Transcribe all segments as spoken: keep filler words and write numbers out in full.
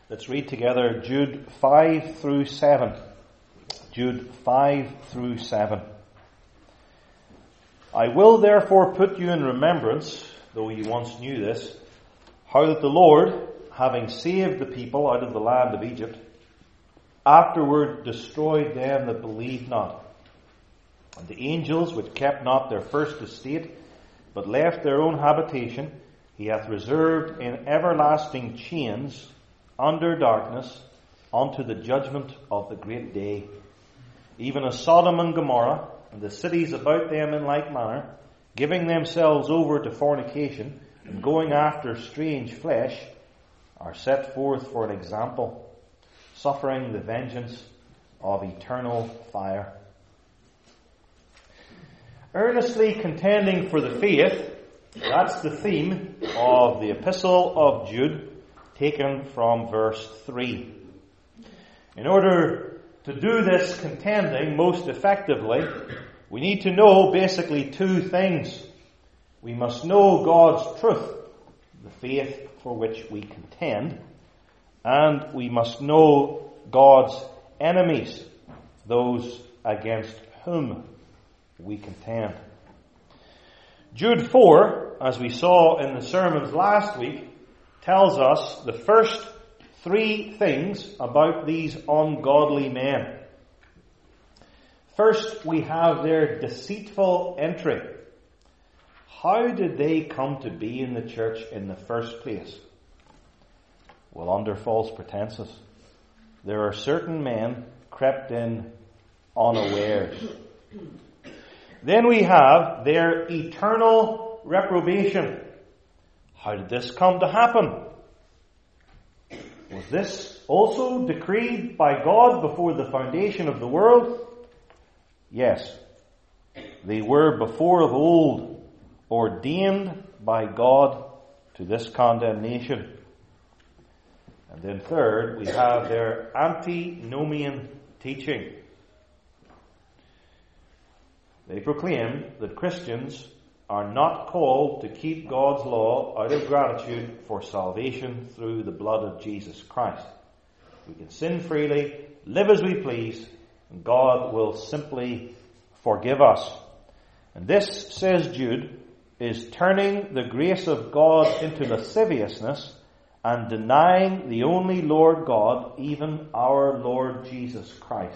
Let's read together Jude five through seven. Jude five through seven. I will therefore put you in remembrance, though you once knew this, how that the Lord, having saved the people out of the land of Egypt, afterward destroyed them that believed not, and the angels which kept not their first estate, but left their own habitation, he hath reserved in everlasting chains under darkness unto the judgment of the great day. Even as Sodom and Gomorrah, and the cities about them in like manner, giving themselves over to fornication, and going after strange flesh, are set forth for an example, suffering the vengeance of eternal fire. Earnestly contending for the faith, that's the theme of the epistle of Jude, taken from verse three. In order to do this contending most effectively, we need to know basically two things. We must know God's truth, the faith for which we contend, and we must know God's enemies, those against whom we contend. Jude four, as we saw in the sermons last week, tells us the first three things about these ungodly men. First, we have their deceitful entry. How did they come to be in the church in the first place? Well, under false pretenses. There are certain men crept in unawares. Then we have their eternal reprobation. How did this come to happen? Was this also decreed by God before the foundation of the world? Yes. They were before of old ordained by God to this condemnation. And then third, we have their antinomian teaching. They proclaim that Christians are not called to keep God's law out of gratitude for salvation through the blood of Jesus Christ. We can sin freely, live as we please, and God will simply forgive us. And this, says Jude, is turning the grace of God into lasciviousness and denying the only Lord God, even our Lord Jesus Christ.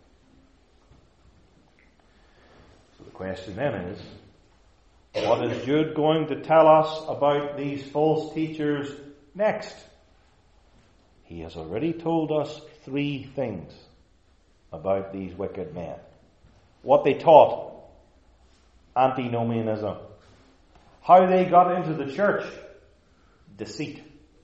So the question then is, what is Jude going to tell us about these false teachers next? He has already told us three things about these wicked men. What they taught, antinomianism. How they got into the church, deceit.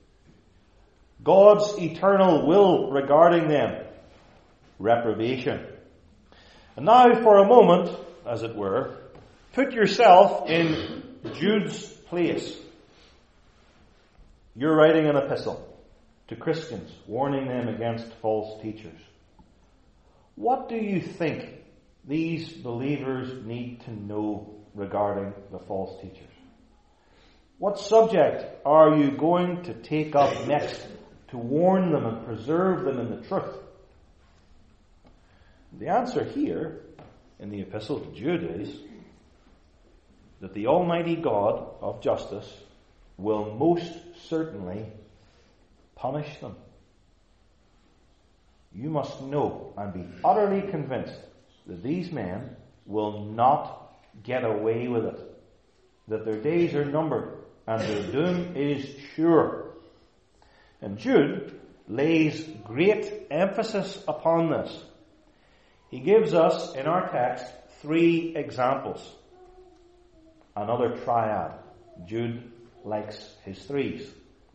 God's eternal will regarding them, reprobation. And now for a moment, as it were, put yourself in Jude's place. You're writing an epistle to Christians, warning them against false teachers. What do you think these believers need to know regarding the false teachers? What subject are you going to take up next to warn them and preserve them in the truth? The answer here in the epistle to Jude is that the Almighty God of justice will most certainly punish them. You must know and be utterly convinced that these men will not get away with it, that their days are numbered and their doom is sure. And Jude lays great emphasis upon this. He gives us in our text three examples. Another triad. Jude likes his threes.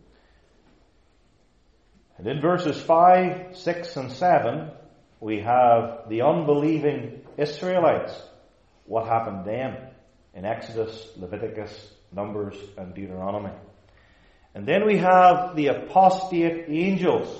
And in verses five, six, and seven, we have the unbelieving Israelites. What happened to them in Exodus, Leviticus, Numbers, and Deuteronomy. And then we have the apostate angels.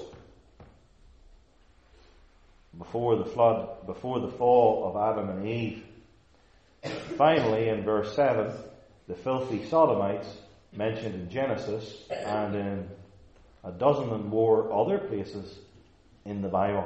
Before the flood, before the fall of Adam and Eve. Finally, in verse seven, the filthy sodomites mentioned in Genesis and in a dozen and more other places in the Bible.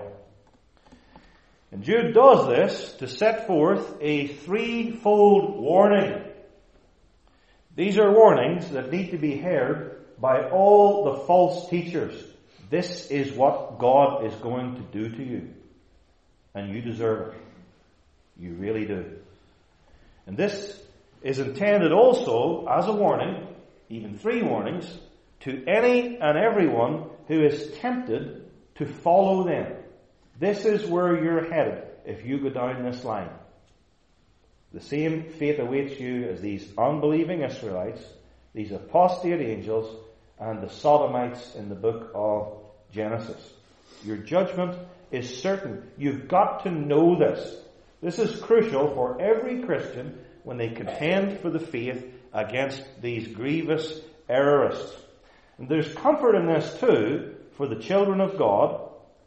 And Jude does this to set forth a threefold warning. These are warnings that need to be heard by all the false teachers. This is what God is going to do to you. And you deserve it. You really do. And this is intended also as a warning, even three warnings, to any and everyone who is tempted to follow them. This is where you're headed if you go down this line. The same fate awaits you as these unbelieving Israelites, these apostate angels, and the Sodomites in the book of Genesis. Your judgment is certain. You've got to know this. This is crucial for every Christian when they contend for the faith against these grievous errorists. And there's comfort in this too for the children of God.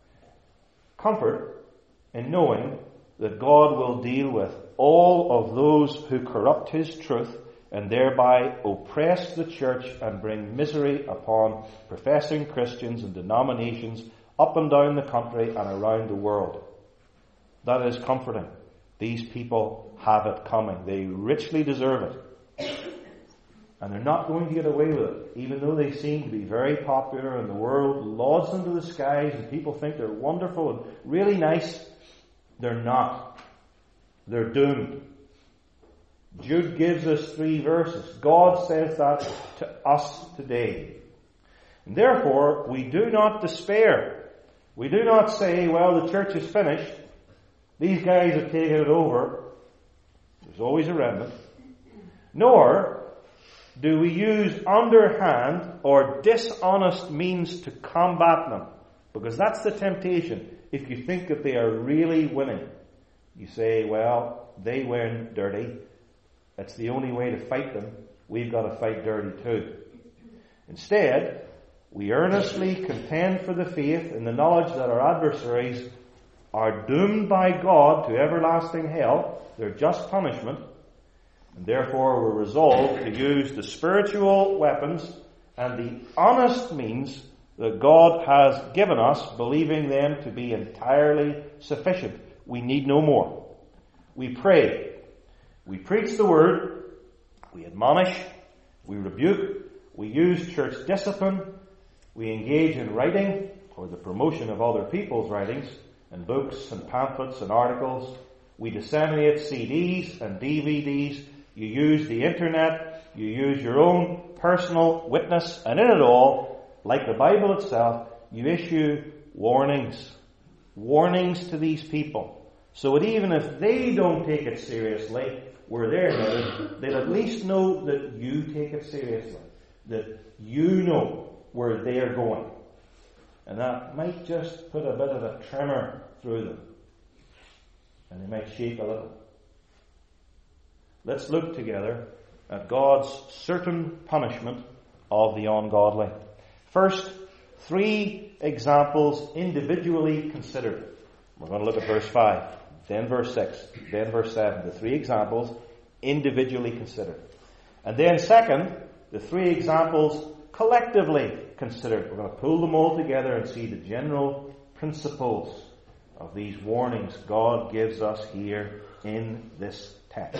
Comfort in knowing that God will deal with all of those who corrupt His truth and thereby oppress the church and bring misery upon professing Christians and denominations up and down the country and around the world. That is comforting. These people have it coming. They richly deserve it. And they're not going to get away with it, even though they seem to be very popular and the world lauds them to the skies and people think they're wonderful and really nice. They're not. They're doomed. Jude gives us three verses. God says that to us today. And therefore, we do not despair. We do not say, well, the church is finished. These guys have taken it over. There's always a remnant. Nor do we use underhand or dishonest means to combat them. Because that's the temptation. If you think that they are really winning, you say, well, they win dirty. That's the only way to fight them. We've got to fight dirty too. Instead, we earnestly contend for the faith in the knowledge that our adversaries are doomed by God to everlasting hell, their just punishment, and therefore we're resolved to use the spiritual weapons and the honest means that God has given us, believing them to be entirely sufficient. We need no more. We pray. We preach the word. We admonish. We rebuke. We use church discipline. We engage in writing or the promotion of other people's writings and books and pamphlets and articles. We disseminate C Ds and D V Ds. You use the internet. You use your own personal witness. And in it all, like the Bible itself, you issue warnings. Warnings to these people. So that even if they don't take it seriously, where they're headed, they'll at least know that you take it seriously. That you know where they're going. And that might just put a bit of a tremor through them. And they might shake a little. Let's look together at God's certain punishment of the ungodly. First, three examples individually considered. We're going to look at verse five, then verse six, then verse seven. The three examples individually considered. And then second, the three examples collectively considered. We're going to pull them all together and see the general principles of these warnings God gives us here in this text.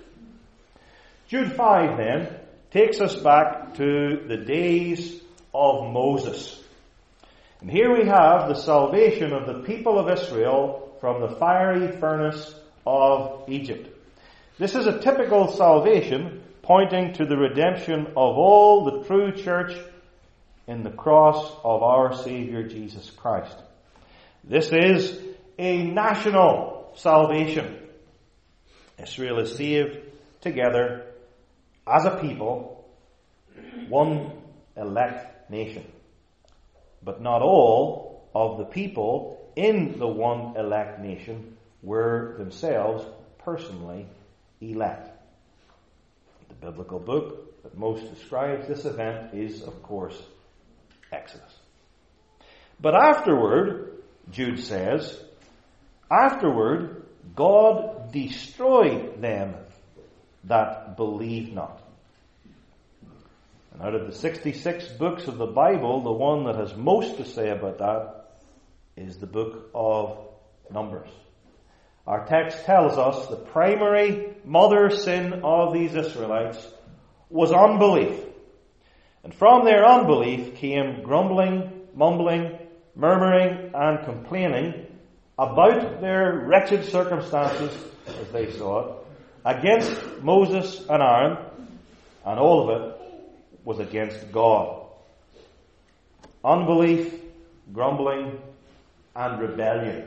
Jude five then takes us back to the days of Moses. And here we have the salvation of the people of Israel from the fiery furnace of Egypt. This is a typical salvation pointing to the redemption of all the true church in the cross of our Savior Jesus Christ. This is a national salvation. Israel is saved together as a people, one elect nation. But not all of the people in the one elect nation were themselves personally elect. The biblical book that most describes this event is, of course, Exodus. But afterward, Jude says, afterward, God destroyed them that believed not. And out of the sixty-six books of the Bible, the one that has most to say about that is the book of Numbers. Our text tells us the primary mother sin of these Israelites was unbelief. And from their unbelief came grumbling, mumbling, murmuring and complaining about their wretched circumstances, as they saw it, against Moses and Aaron, and all of it was against God. Unbelief, grumbling, and rebellion.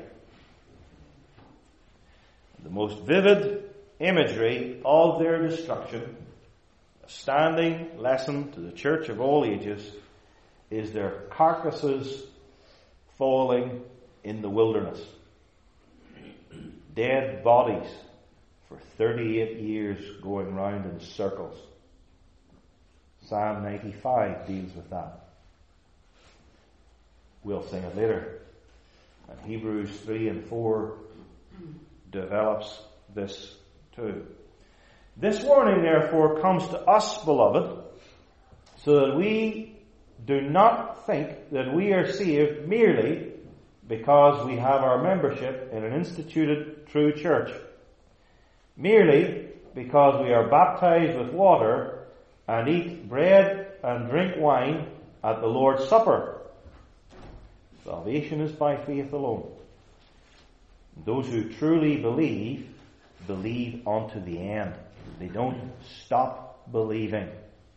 The most vivid imagery of their destruction, a standing lesson to the church of all ages, is their carcasses falling in the wilderness. Dead bodies for thirty-eight years going round in circles. Psalm ninety-five deals with that. We'll sing it later. And Hebrews three and four develops this too. This warning, therefore, comes to us, beloved, so that we do not think that we are saved merely because we have our membership in an instituted true church, merely because we are baptized with water and eat bread and drink wine at the Lord's Supper. Salvation is by faith alone. Those who truly believe, believe unto the end. They don't stop believing.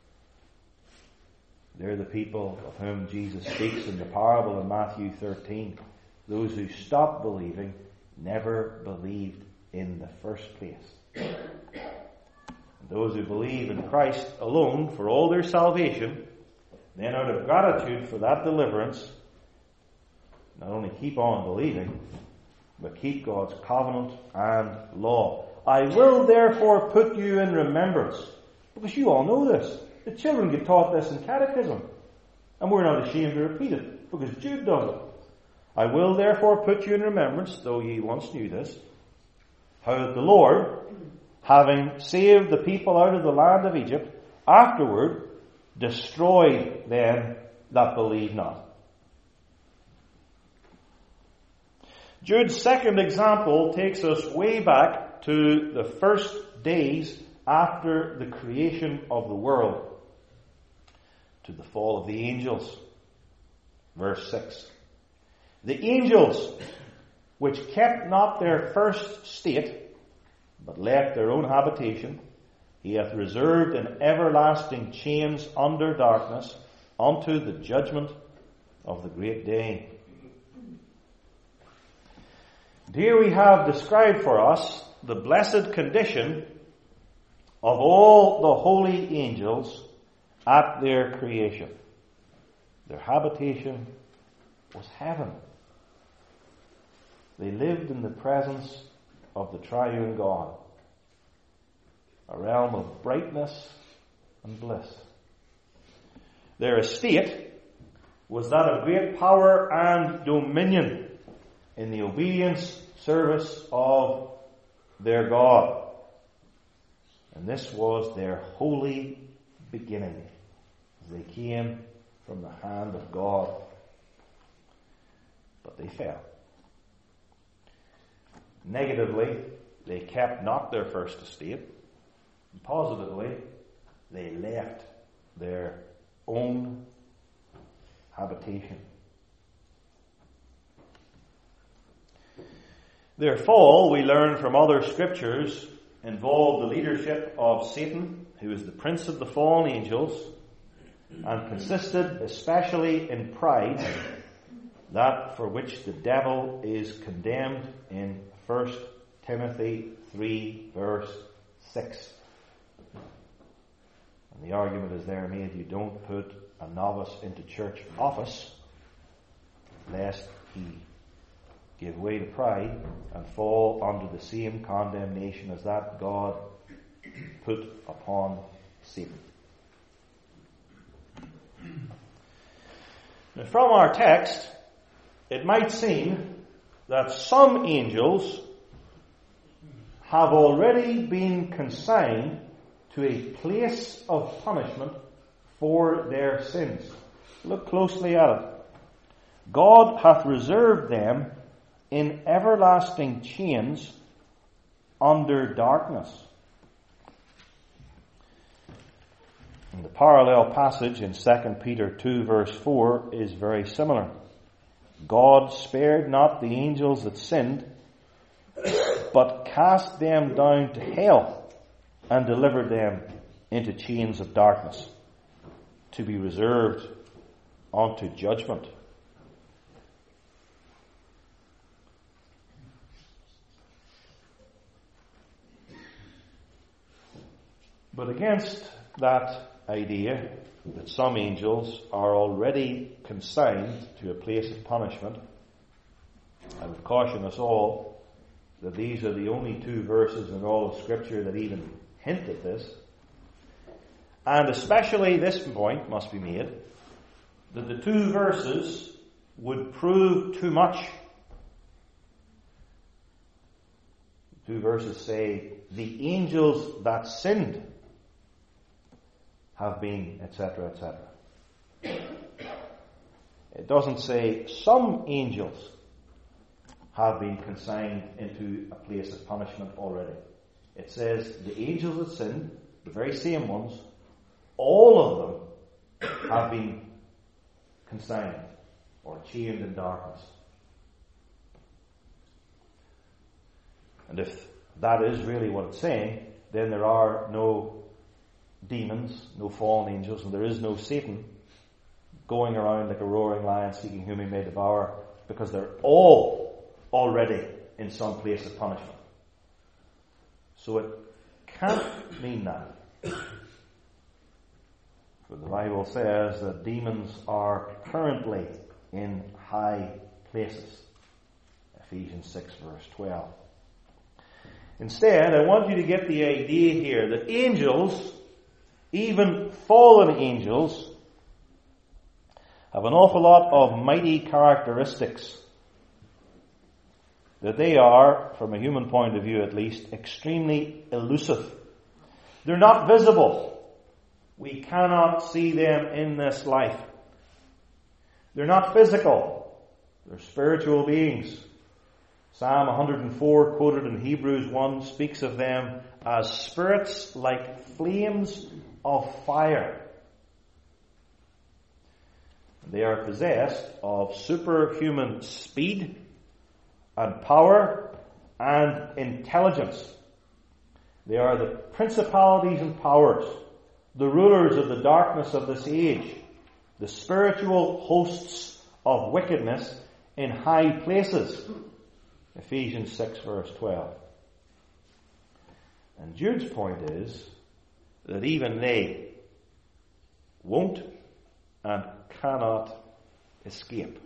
They're the people of whom Jesus speaks in the parable in Matthew thirteen. Those who stop believing never believed in the first place. Those who believe in Christ alone for all their salvation, then out of gratitude for that deliverance, not only keep on believing, but keep God's covenant and law. I will therefore put you in remembrance, because you all know this. The children get taught this in catechism, and we're not ashamed to repeat it, because Jude does it. I will therefore put you in remembrance, though ye once knew this, how that the Lord, having saved the people out of the land of Egypt, afterward destroyed them that believe not. Jude's second example takes us way back to the first days after the creation of the world, to the fall of the angels. Verse six. The angels, which kept not their first state, but left their own habitation, he hath reserved in everlasting chains under darkness unto the judgment of the great day. And here we have described for us the blessed condition of all the holy angels at their creation. Their habitation was heaven. They lived in the presence of the triune God, a realm of brightness and bliss. Their estate was that of great power and dominion in the obedience, service of their God. And this was their holy beginning, as they came from the hand of God. But they fell. Negatively, they kept not their first estate. And positively, they left their own habitation. Their fall, we learn from other scriptures, involved the leadership of Satan, who is the prince of the fallen angels, and consisted especially in pride, that for which the devil is condemned in First Timothy three verse six. And the argument is there made, you don't put a novice into church office lest he give way to pride and fall under the same condemnation as that God put upon Satan. Now, from our text, it might seem that some angels have already been consigned to a place of punishment for their sins. Look closely at it. God hath reserved them in everlasting chains under darkness. And the parallel passage in Second Peter two verse four is very similar. God spared not the angels that sinned, but cast them down to hell and delivered them into chains of darkness, to be reserved unto judgment. But against that idea that some angels are already consigned to a place of punishment, I would caution us all that these are the only two verses in all of Scripture that even hint at this. And especially this point must be made, that the two verses would prove too much. The two verses say, the angels that sinned have been, et cetera, et cetera. It doesn't say some angels have been consigned into a place of punishment already. It says the angels that sinned, the very same ones, all of them have been consigned or chained in darkness. And if that is really what it's saying, then there are no demons, no fallen angels, and there is no Satan going around like a roaring lion seeking whom he may devour, because they're all already in some place of punishment. So it can't mean that. But the Bible says that demons are currently in high places. Ephesians six verse twelve. Instead, I want you to get the idea here that angels, even fallen angels, have an awful lot of mighty characteristics. That they are, from a human point of view at least, extremely elusive. They're not visible. We cannot see them in this life. They're not physical. They're spiritual beings. Psalm one hundred four, quoted in Hebrews one, speaks of them as spirits like flames of fire. They are possessed of superhuman speed and power and intelligence. They are the principalities and powers, the rulers of the darkness of this age, the spiritual hosts of wickedness in high places. Ephesians six verse twelve. And Jude's point is that even they won't and cannot escape.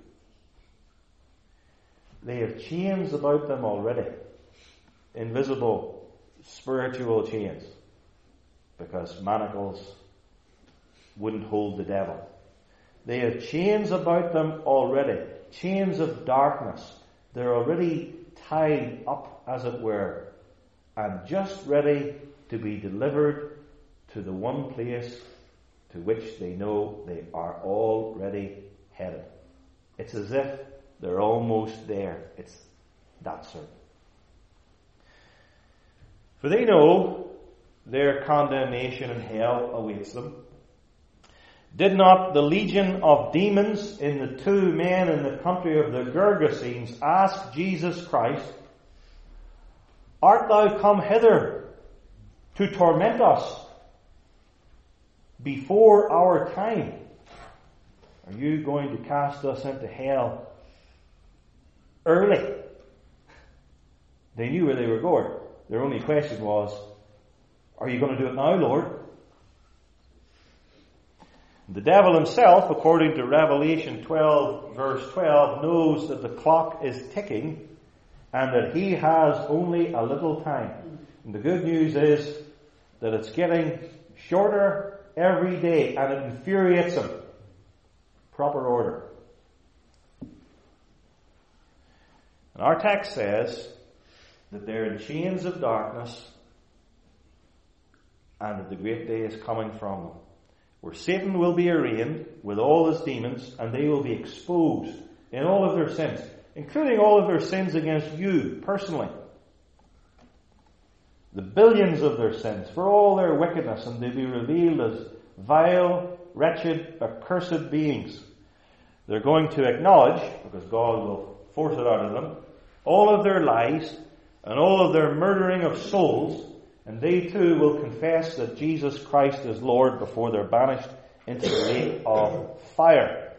They have chains about them already, invisible spiritual chains, because manacles wouldn't hold the devil. They have chains about them already, chains of darkness. They're already tied up, as it were, and just ready to be delivered to the one place to which they know they are already headed. It's as if they're almost there. It's that certain. For they know their condemnation in hell awaits them. Did not the legion of demons in the two men in the country of the Gergesenes ask Jesus Christ, "Art thou come hither to torment us before our time? Are you going to cast us into hell early?" They knew where they were going. Their only question was, "Are you going to do it now, Lord?" The devil himself, according to Revelation twelve verse twelve, knows that the clock is ticking and that he has only a little time. And the good news is that it's getting shorter every day, and it infuriates him. Proper order. And our text says that they're in chains of darkness and that the great day is coming from them. where Satan will be arraigned with all his demons, and they will be exposed in all of their sins, including all of their sins against you personally. The billions of their sins, for all their wickedness, and they be revealed as vile, wretched, accursed beings. They're going to acknowledge, because God will force it out of them, all of their lies and all of their murdering of souls, and they too will confess that Jesus Christ is Lord before they're banished into the lake of fire.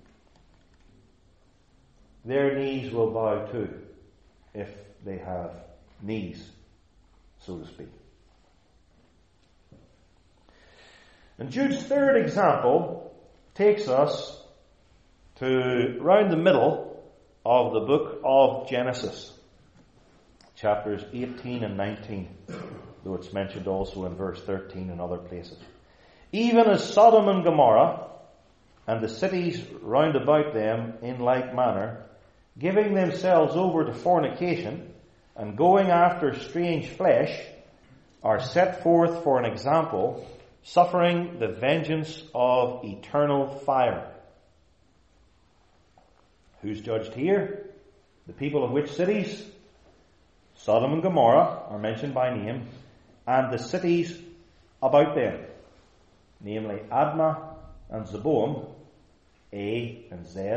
Their knees will bow too, if they have knees, so to speak. And Jude's third example takes us to round the middle of the book of Genesis, chapters eighteen and nineteen, though it's mentioned also in verse thirteen and other places. Even as Sodom and Gomorrah and the cities round about them in like manner, giving themselves over to fornication and going after strange flesh, are set forth for an example, suffering the vengeance of eternal fire. Who's judged here? The people of which cities? Sodom and Gomorrah are mentioned by name, and the cities about them, namely Admah and Zeboim, A and Z,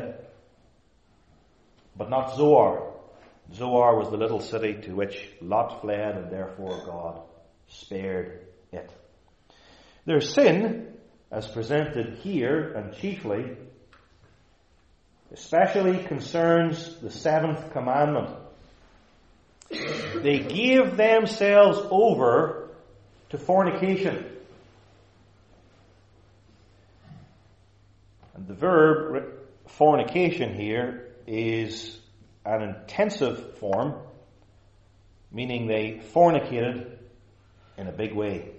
but not Zoar. Zoar was the little city to which Lot fled, and therefore God spared it. Their sin, as presented here and chiefly, especially concerns the seventh commandment. They gave themselves over to fornication. And the verb fornication here is an intensive form, meaning they fornicated in a big way.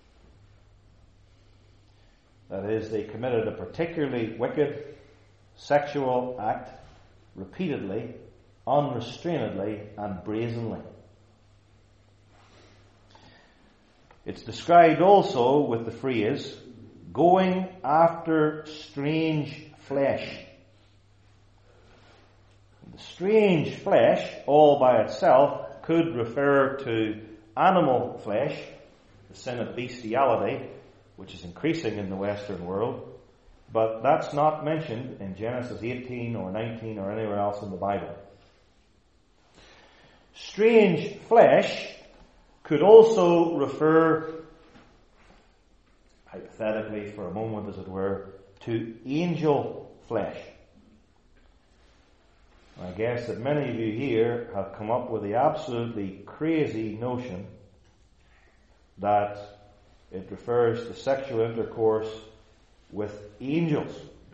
That is, they committed a particularly wicked sexual act repeatedly, unrestrainedly, and brazenly. It's described also with the phrase, going after strange flesh. The strange flesh, all by itself, could refer to animal flesh, the sin of bestiality, which is increasing in the Western world. But that's not mentioned in Genesis eighteen or nineteen or anywhere else in the Bible. Strange flesh could also refer, hypothetically for a moment as it were, to angel flesh. I guess that many of you here have come up with the absolutely crazy notion that it refers to sexual intercourse with angels.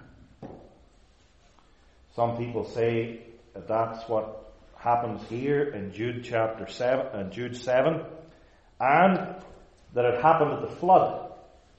Some people say that that's what happens here in Jude chapter seven and Jude seven, and that it happened at the flood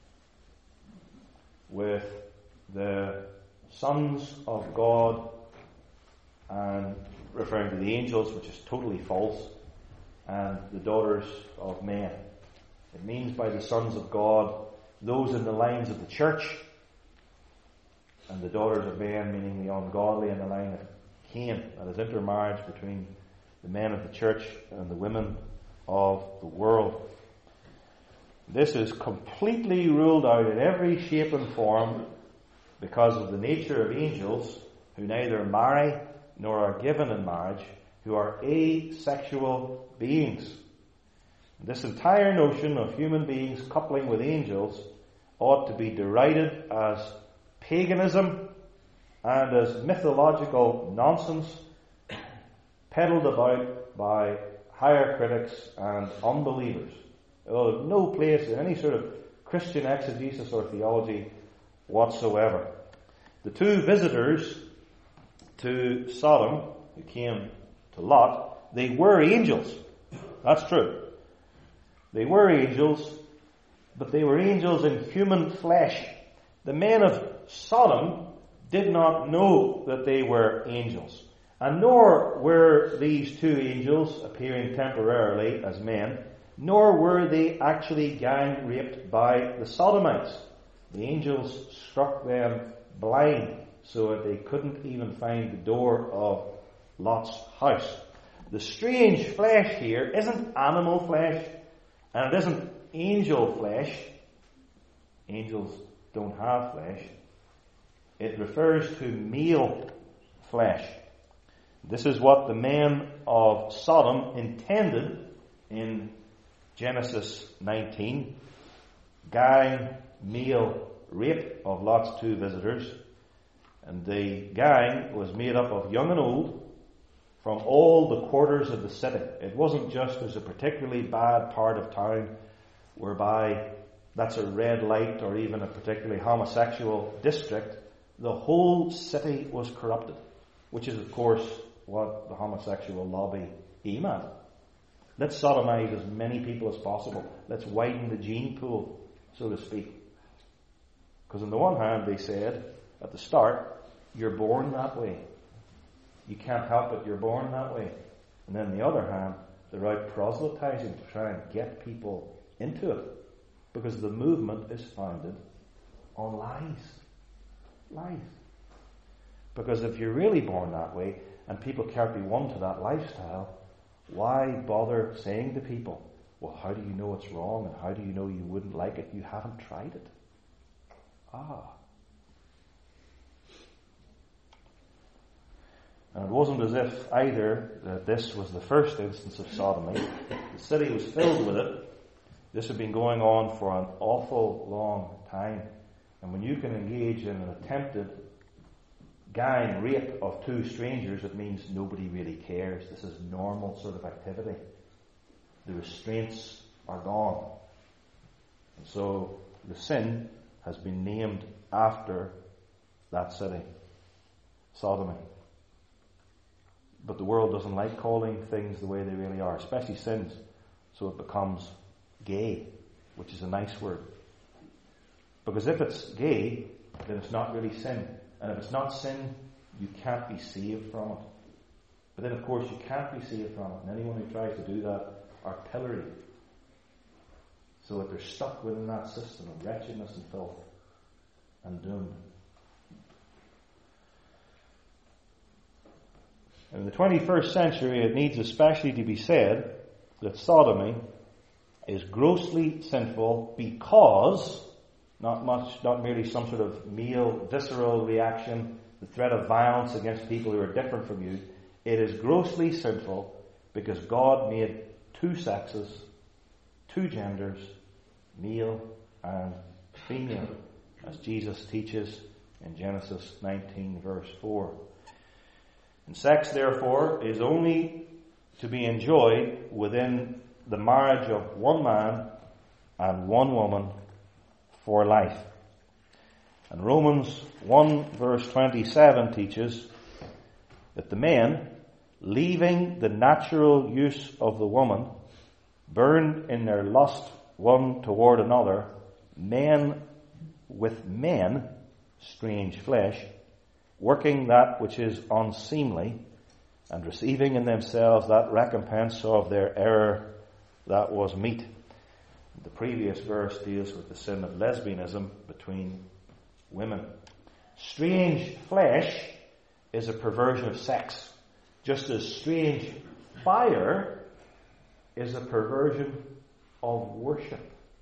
with the sons of God, and referring to the angels, which is totally false, and the daughters of men. It means by the sons of God those in the lines of the church, and the daughters of men meaning the ungodly in the line of Cain. That is intermarriage between the men of the church and the women of the world. This is completely ruled out in every shape and form because of the nature of angels, who neither marry nor are given in marriage, who are asexual beings. This entire notion of human beings coupling with angels ought to be derided as paganism and as mythological nonsense peddled about by higher critics and unbelievers. Well, there's no place in any sort of Christian exegesis or theology whatsoever. The two visitors to Sodom who came to Lot, they were angels. That's true. They were angels, but they were angels in human flesh. The men of Sodom did not know that they were angels, and nor were these two angels appearing temporarily as men, nor were they actually gang raped by the Sodomites. The angels struck them blind so that they couldn't even find the door of Lot's house. The strange flesh here isn't animal flesh, and it isn't angel flesh. Angels don't have flesh. It refers to male flesh. This is what the men of Sodom intended in Genesis nineteen. Gang, male rape of Lot's two visitors. And the gang was made up of young and old from all the quarters of the city. It wasn't just there's a particularly bad part of town whereby that's a red light or even a particularly homosexual district. The whole city was corrupted, which is of course what the homosexual lobby aim at. Let's sodomize as many people as possible. Let's widen the gene pool, so to speak. Because on the one hand they said at the start, you're born that way. You can't help it, you're born that way. And then on the other hand, they're out proselytizing to try and get people into it. Because the movement is founded on lies. Lies. Because if you're really born that way, and people can't be won to that lifestyle, why bother saying to people, well, how do you know it's wrong, and how do you know you wouldn't like it? You haven't tried it. Ah. And it wasn't as if either that this was the first instance of sodomy. The city was filled with it. This had been going on for an awful long time. And when you can engage in an attempted gang rape of two strangers, it means nobody really cares. This is normal sort of activity. The restraints are gone. And so the sin has been named after that city. Sodomy. But the world doesn't like calling things the way they really are, especially sins. So it becomes gay, which is a nice word. Because if it's gay, then it's not really sin. And if it's not sin, you can't be saved from it. But then, of course, you can't be saved from it. And anyone who tries to do that are pilloried. So that they're stuck within that system of wretchedness and filth and doomed. In the twenty-first century, it needs especially to be said that sodomy is grossly sinful because, not much, not merely some sort of male visceral reaction, the threat of violence against people who are different from you. It is grossly sinful because God made two sexes, two genders, male and female, as Jesus teaches in Genesis nineteen verse four. And sex, therefore, is only to be enjoyed within the marriage of one man and one woman for life. And Romans one verse twenty-seven teaches that the men, leaving the natural use of the woman, burned in their lust one toward another, men with men, strange flesh, working that which is unseemly, and receiving in themselves that recompense of their error that was meet. The previous verse deals with the sin of lesbianism between women. Strange flesh is a perversion of sex, just as strange fire is a perversion of worship.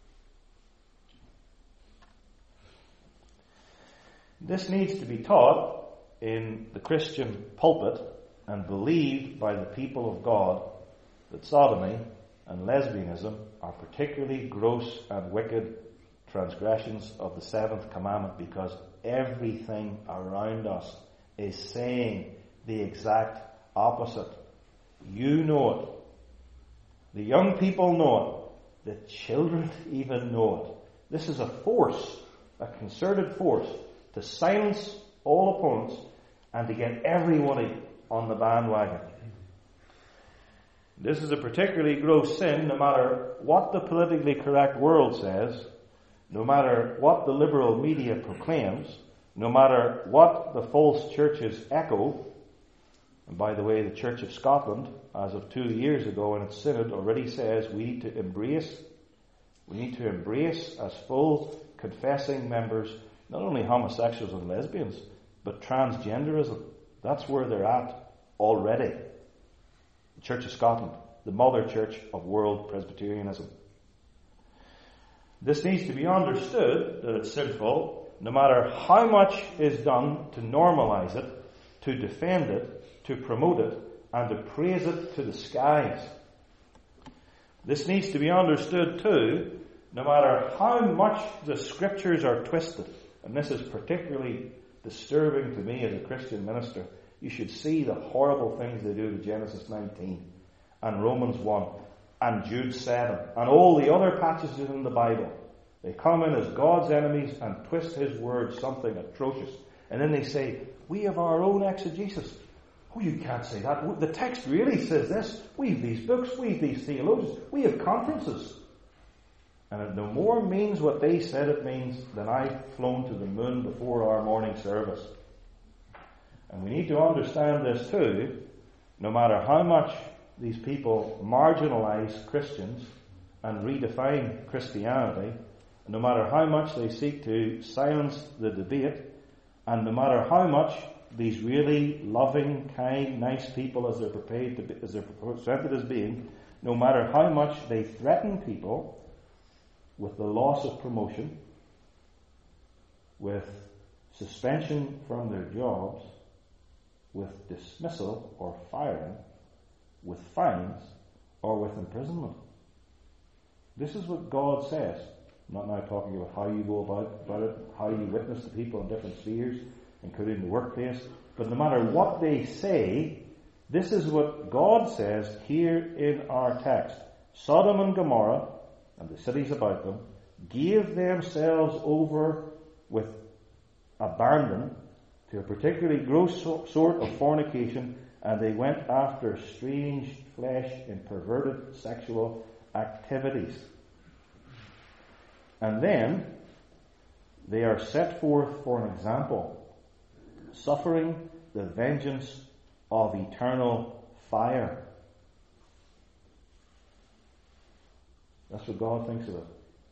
This needs to be taught in the Christian pulpit and believed by the people of God that sodomy and lesbianism are particularly gross and wicked transgressions of the seventh commandment, because everything around us is saying the exact opposite. You know it. The young people know it. The children even know it. This is a force, a concerted force, to silence all opponents and to get everybody on the bandwagon. This is a particularly gross sin no matter what the politically correct world says, no matter what the liberal media proclaims, no matter what the false churches echo. And by the way, the Church of Scotland, as of two years ago in its synod, already says we need to embrace, we need to embrace as full confessing members, not only homosexuals and lesbians, but transgenderism. That's where they're at already. The Church of Scotland, the mother church of world Presbyterianism. This needs to be understood that it's sinful, no matter how much is done to normalize it, to defend it, to promote it, and to praise it to the skies. This needs to be understood too, no matter how much the scriptures are twisted, and this is particularly disturbing to me as a Christian minister. You should see the horrible things they do to Genesis nineteen, and Romans one, and Jude seven, and all the other passages in the Bible. They come in as God's enemies and twist His word something atrocious. And then they say, we have our own exegesis. Oh, you can't say that. The text really says this. We have these books, we have these theologians, we have conferences. And it no more means what they said it means than I've flown to the moon before our morning service. And we need to understand this too. No matter how much these people marginalize Christians and redefine Christianity, no matter how much they seek to silence the debate, and no matter how much these really loving, kind, nice people, as they're prepared to be, as they're presented as being, no matter how much they threaten people with the loss of promotion, with suspension from their jobs, with dismissal or firing, with fines, or with imprisonment. This is what God says. I'm not now talking about how you go about, about it, how you witness to people in different spheres, including the workplace. But no matter what they say, this is what God says here in our text. Sodom and Gomorrah, and the cities about them, gave themselves over with abandon to a particularly gross sort of fornication, and they went after strange flesh in perverted sexual activities. And then they are set forth for an example, suffering the vengeance of eternal fire. That's what God thinks of it.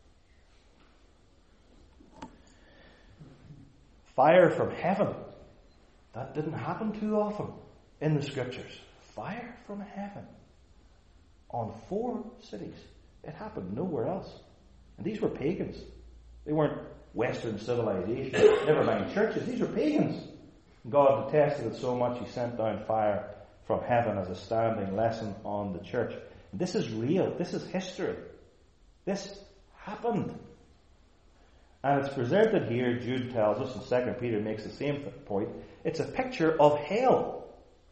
Fire from heaven. That didn't happen too often in the scriptures. Fire from heaven on four cities. It happened nowhere else. And these were pagans. They weren't Western civilization, never mind churches. These were pagans. God detested it so much He sent down fire from heaven as a standing lesson on the church. And this is real. This is history. This happened. And it's presented here, Jude tells us, and Second Peter makes the same point. It's a picture of hell.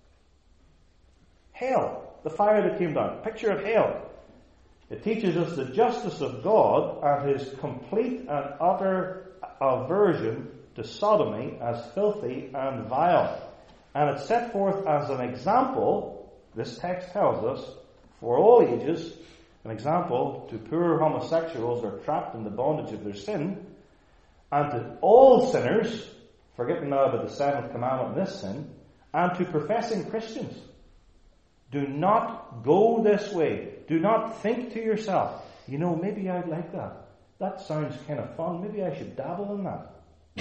Hell. The fire that came down. Picture of hell. It teaches us the justice of God and His complete and utter aversion to sodomy as filthy and vile. And it's set forth as an example, this text tells us, for all ages, an example to poor homosexuals who are trapped in the bondage of their sin, and to all sinners, forgetting now about the seventh commandment in this sin, and to professing Christians. Do not go this way. Do not think to yourself, you know, maybe I'd like that. That sounds kind of fun. Maybe I should dabble in that.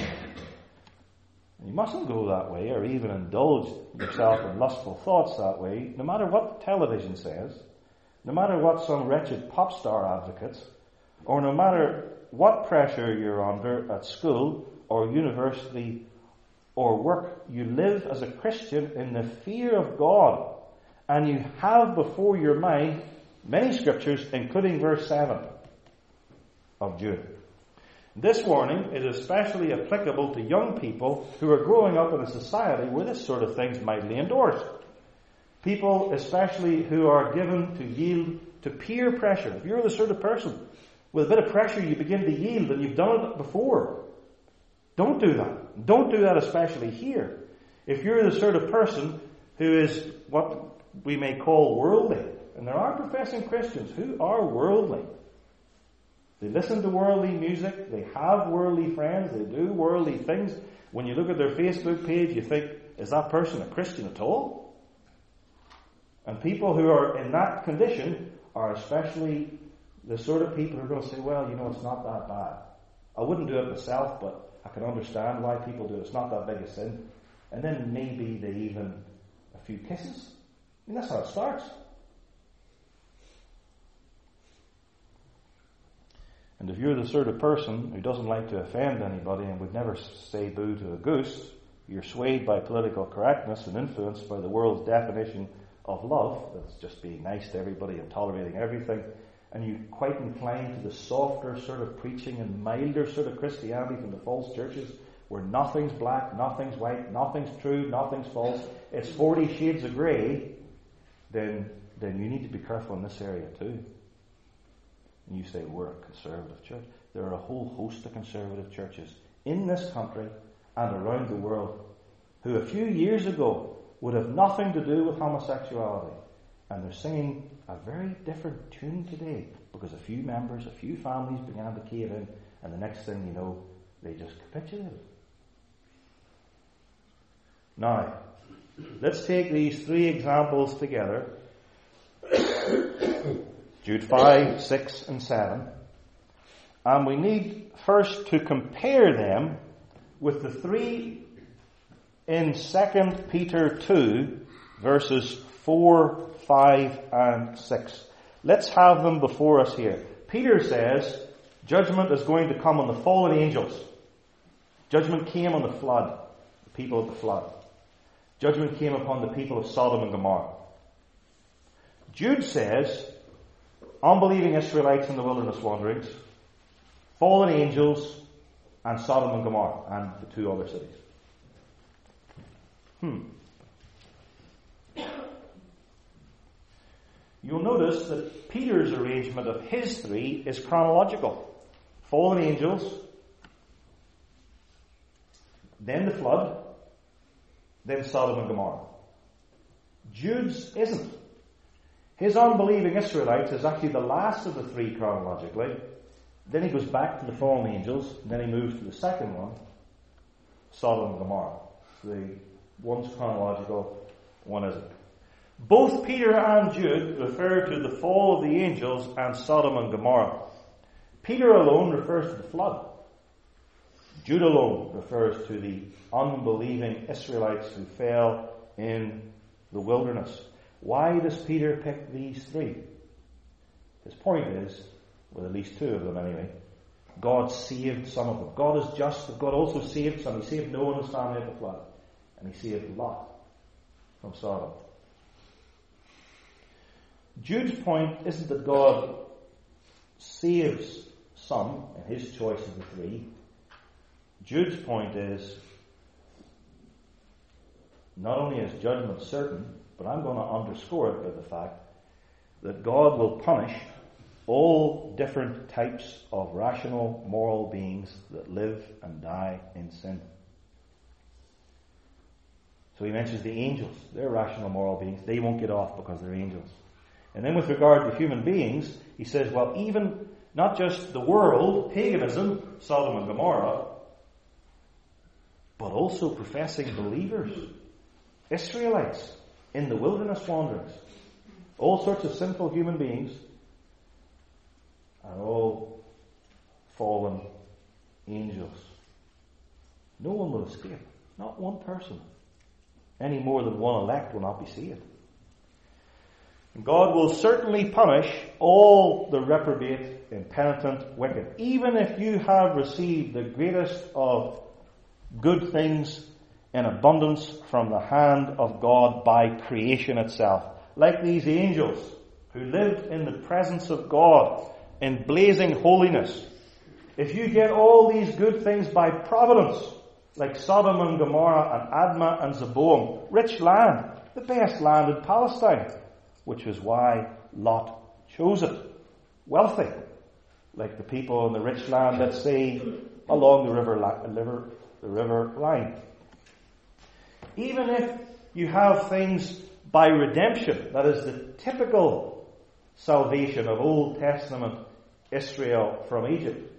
You mustn't go that way, or even indulge yourself in lustful thoughts that way, no matter what the television says, no matter what some wretched pop star advocates, or no matter what pressure you're under at school or university or work. You live as a Christian in the fear of God, and you have before your mind many scriptures, including verse seven of Jude. This warning is especially applicable to young people who are growing up in a society where this sort of thing is mightily endorsed. People especially who are given to yield to peer pressure. If you're the sort of person with a bit of pressure you begin to yield, and you've done it before, don't do that. Don't do that especially here. If you're the sort of person who is what we may call worldly, and there are professing Christians who are worldly. They listen to worldly music, they have worldly friends, they do worldly things. When you look at their Facebook page, you think, is that person a Christian at all? And people who are in that condition are especially the sort of people who are going to say, well, you know, it's not that bad. I wouldn't do it myself, but I can understand why people do it. It's not that big a sin. And then maybe they even a few kisses. I mean, that's how it starts. And if you're the sort of person who doesn't like to offend anybody and would never say boo to a goose, you're swayed by political correctness and influenced by the world's definition of love, that's just being nice to everybody and tolerating everything, and you quite inclined to the softer sort of preaching and milder sort of Christianity from the false churches, where nothing's black, nothing's white, nothing's true, nothing's false, it's forty shades of grey, then then you need to be careful in this area too. And you say, we're a conservative church. There are a whole host of conservative churches in this country and around the world who a few years ago would have nothing to do with homosexuality. And they're singing a very different tune today because a few members, a few families began to cave in, and the next thing you know, they just capitulated. Now, let's take these three examples together. Jude five, six, and seven. And we need first to compare them with the three in Second Peter two, verses four, five, and six. Let's have them before us here. Peter says, judgment is going to come on the fallen angels. Judgment came on the flood, the people of the flood. Judgment came upon the people of Sodom and Gomorrah. Jude says, unbelieving Israelites in the wilderness wanderings, fallen angels, and Sodom and Gomorrah, and the two other cities. Hmm. You'll notice that Peter's arrangement of his three is chronological. Fallen angels, then the flood, then Sodom and Gomorrah. Jude's isn't. His unbelieving Israelites is actually the last of the three chronologically. Then he goes back to the fallen angels, and then he moves to the second one, Sodom and Gomorrah. So the one's chronological, one isn't. Both Peter and Jude refer to the fall of the angels and Sodom and Gomorrah. Peter alone refers to the flood. Jude alone refers to the unbelieving Israelites who fell in the wilderness. Why does Peter pick these three? His point is, well, at least two of them anyway, God saved some of them. God is just, but God also saved some. He saved Noah and his family at the flood. And he saved Lot from Sodom. Jude's point isn't that God saves some in his choice of the three. Jude's point is, not only is judgment certain, but I'm going to underscore it by the fact that God will punish all different types of rational, moral beings that live and die in sin. So he mentions the angels. They're rational, moral beings. They won't get off because they're angels. And then with regard to human beings, he says, well, even not just the world, paganism, Sodom and Gomorrah, but also professing believers, Israelites in the wilderness wanderings, all sorts of sinful human beings, are all fallen angels. No one will escape. Not one person. Any more than one elect will not be saved. And God will certainly punish all the reprobate, impenitent, wicked. Even if you have received the greatest of good things in abundance from the hand of God by creation itself. Like these angels who lived in the presence of God in blazing holiness. If you get all these good things by providence, like Sodom and Gomorrah and Admah and Zeboam, rich land, the best land in Palestine, which is why Lot chose it. Wealthy, like the people in the rich land, let's say, along the river, river, the river line. Even if you have things by redemption, that is the typical salvation of Old Testament Israel from Egypt,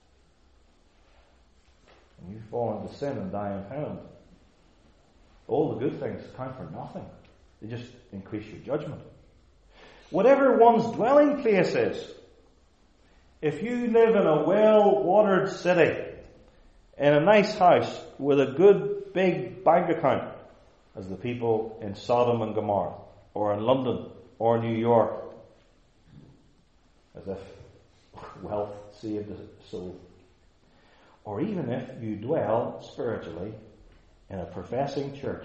and you fall into sin and die in hell, all the good things count for nothing. They just increase your judgment. Whatever one's dwelling place is, If you live in a well-watered city, in a nice house, with a good big bank account, as the people in Sodom and Gomorrah, or in London, or New York, as if wealth saved the soul. Or even if you dwell spiritually in a professing church,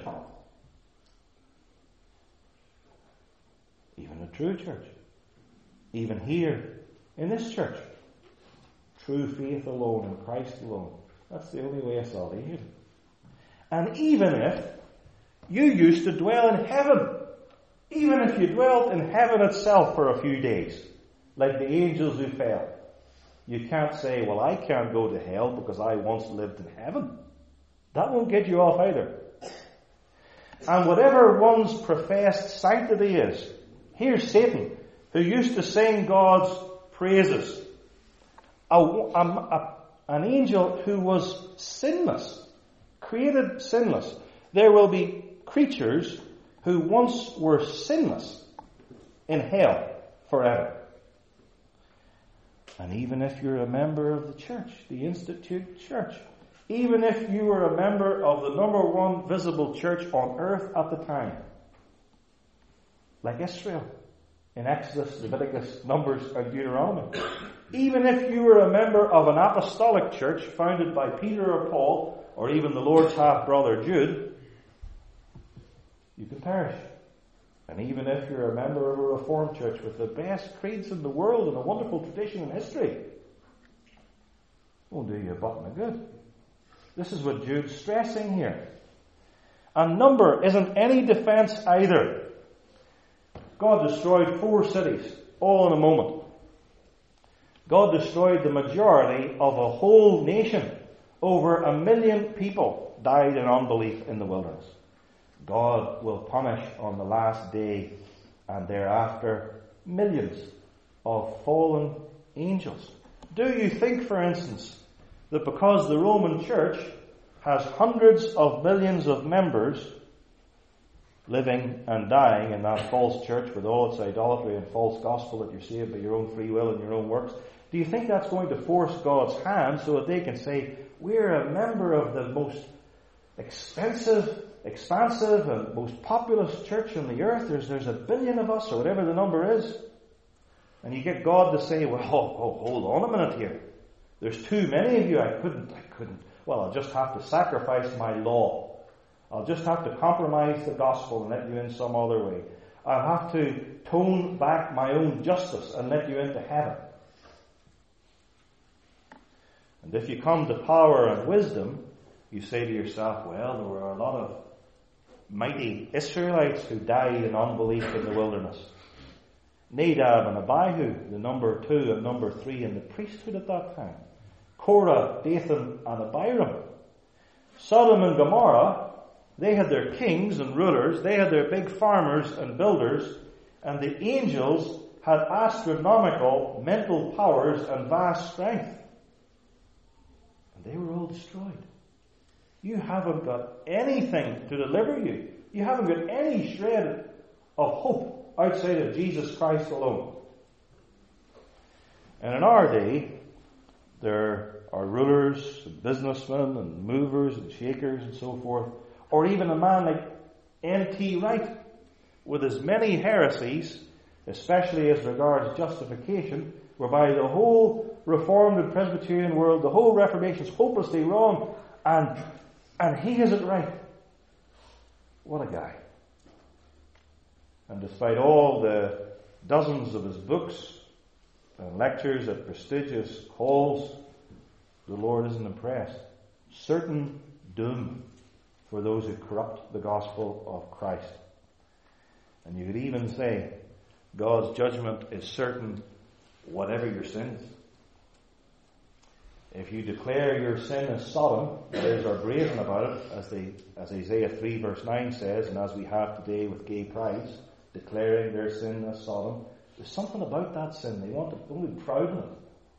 even a true church, even here in this church, true faith alone in Christ alone. That's the only way of salvation. And even if you used to dwell in heaven, even if you dwelt in heaven itself for a few days, like the angels who fell, you can't say, well, I can't go to hell because I once lived in heaven. That won't get you off either. And whatever one's professed sanctity is, here's Satan, who used to sing God's praises. A, a, a, an angel who was sinless, created sinless. There will be creatures who once were sinless in hell forever. And even if you're a member of the church, the Institute Church, even if you were a member of the number one visible church on earth at the time, like Israel, in Exodus, Leviticus, Numbers, and Deuteronomy, even if you were a member of an apostolic church founded by Peter or Paul, or even the Lord's half-brother Jude, you can perish. And even if you're a member of a Reformed church with the best creeds in the world and a wonderful tradition in history, it won't do you a button of good. This is what Jude's stressing here. And number isn't any defense either. God destroyed four cities, all in a moment. God destroyed the majority of a whole nation. Over a million people died in unbelief in the wilderness. God will punish on the last day and thereafter millions of fallen angels. Do you think, for instance, that because the Roman Church has hundreds of millions of members living and dying in that false church with all its idolatry and false gospel that you're saved by your own free will and your own works, do you think that's going to force God's hand so that they can say, we're a member of the most expensive, expansive and most populous church on the earth. There's, there's a billion of us, or whatever the number is. And you get God to say, well, oh, oh, hold on a minute here. There's too many of you. I couldn't, I couldn't. Well, I'll just have to sacrifice my law. I'll just have to compromise the gospel and let you in some other way. I'll have to tone back my own justice and let you into heaven. And if you come to power and wisdom, you say to yourself, well, there were a lot of mighty Israelites who died in unbelief in the wilderness. Nadab and Abihu, the number two and number three in the priesthood at that time. Korah, Dathan and Abiram. Sodom and Gomorrah, they had their kings and rulers, they had their big farmers and builders, and the angels had astronomical mental powers and vast strength. And they were all destroyed. You haven't got anything to deliver you. You haven't got any shred of hope outside of Jesus Christ alone. And in our day, there are rulers and businessmen and movers and shakers and so forth, or even a man like N T Wright, with as many heresies, especially as regards justification, whereby the whole Reformed and Presbyterian world, the whole Reformation is hopelessly wrong, and and he has it right. What a guy. And despite all the dozens of his books and lectures at prestigious halls, the Lord isn't impressed. Certain doom for those who corrupt the gospel of Christ. And you could even say God's judgment is certain, whatever your sins. If you declare your sin as Sodom, others are brazen about it, as they, as Isaiah three verse nine says, and as we have today with gay prides, declaring their sin as Sodom. There's something about that sin. They want to only be proud of it.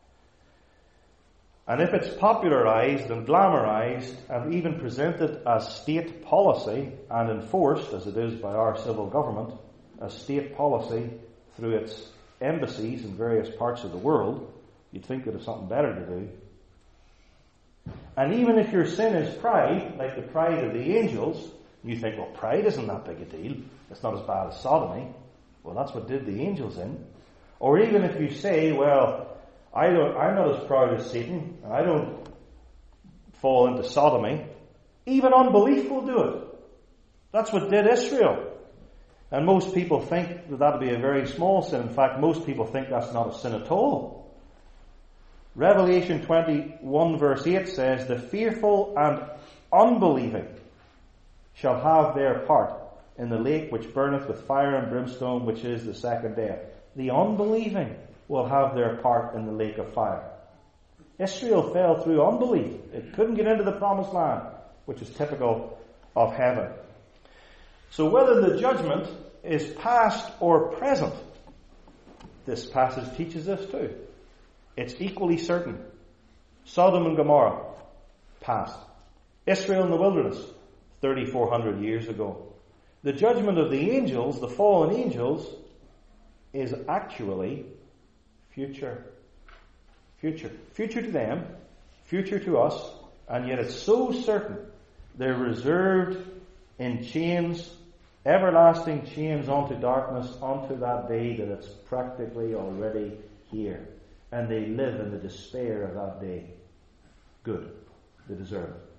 And if it's popularized and glamorized and even presented as state policy and enforced, as it is by our civil government, as state policy through its embassies in various parts of the world, You'd think that it's something better to do. And even if your sin is pride, like the pride of the angels, you think, well, pride isn't that big a deal. It's not as bad as sodomy. Well, that's what did the angels in. Or even if you say, well, I don't, I'm not as proud as Satan. I don't fall into sodomy. Even unbelief will do it. That's what did Israel. And most people think that that would be a very small sin. In fact, most people think that's not a sin at all. Revelation twenty-one verse eight says, the fearful and unbelieving shall have their part in the lake which burneth with fire and brimstone, which is the second death. The unbelieving will have their part in the lake of fire. Israel fell through unbelief. It couldn't get into the promised land, which is typical of heaven. So whether the judgment is past or present, this passage teaches us too. It's equally certain. Sodom and Gomorrah, past. Israel in the wilderness, thirty-four hundred years ago. The judgment of the angels, the fallen angels, is actually future. Future. Future to them, future to us, and yet it's so certain. They're reserved in chains, everlasting chains unto darkness, unto that day that it's practically already here. And they live in the despair of that day. Good. They deserve it.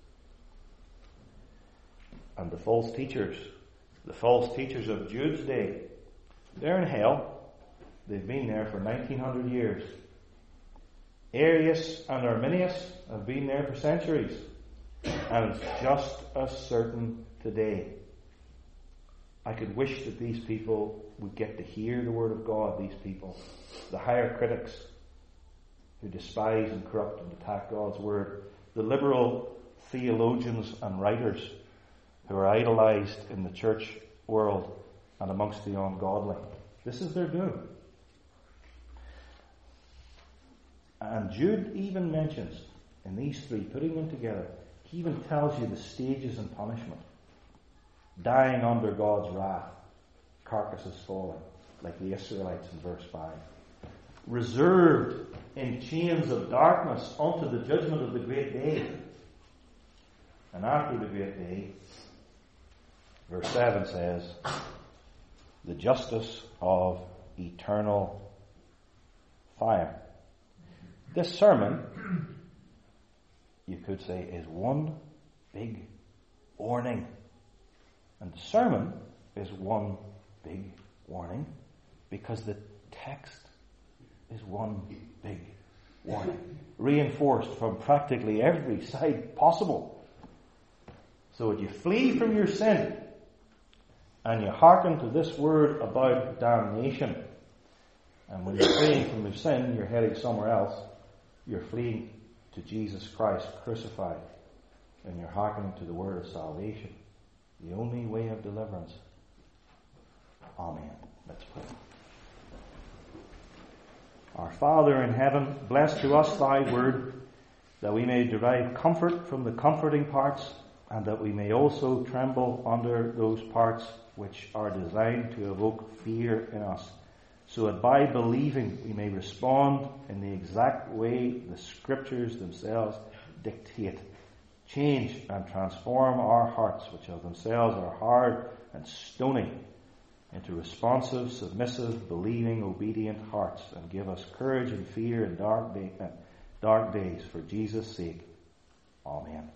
And the false teachers, the false teachers of Jude's day, they're in hell. They've been there for nineteen hundred years. Arius and Arminius have been there for centuries. And it's just as certain today. I could wish that these people would get to hear the word of God, these people. The higher critics who despise and corrupt and attack God's word. The liberal theologians and writers who are idolized in the church world and amongst the ungodly. This is their doom. And Jude even mentions, in these three, putting them together, he even tells you the stages in punishment. Dying under God's wrath, carcasses falling, like the Israelites in verse five. Reserved in chains of darkness unto the judgment of the great day. And after the great day, verse seven says, the justice of eternal fire. This sermon, you could say, is one big warning. And the sermon is one big warning because the text is one big warning. Reinforced from practically every side possible. So would you flee from your sin and you hearken to this word about damnation. And when you're fleeing from your sin, you're heading somewhere else. You're fleeing to Jesus Christ crucified. And you're hearkening to the word of salvation. The only way of deliverance. Amen. Let's pray. Our Father in heaven, bless to us thy word, that we may derive comfort from the comforting parts, and that we may also tremble under those parts which are designed to evoke fear in us, so that by believing we may respond in the exact way the Scriptures themselves dictate. Change and transform our hearts, which of themselves are hard and stony, into responsive, submissive, believing, obedient hearts, and give us courage and fear in dark, day, uh, dark days for Jesus' sake. Amen.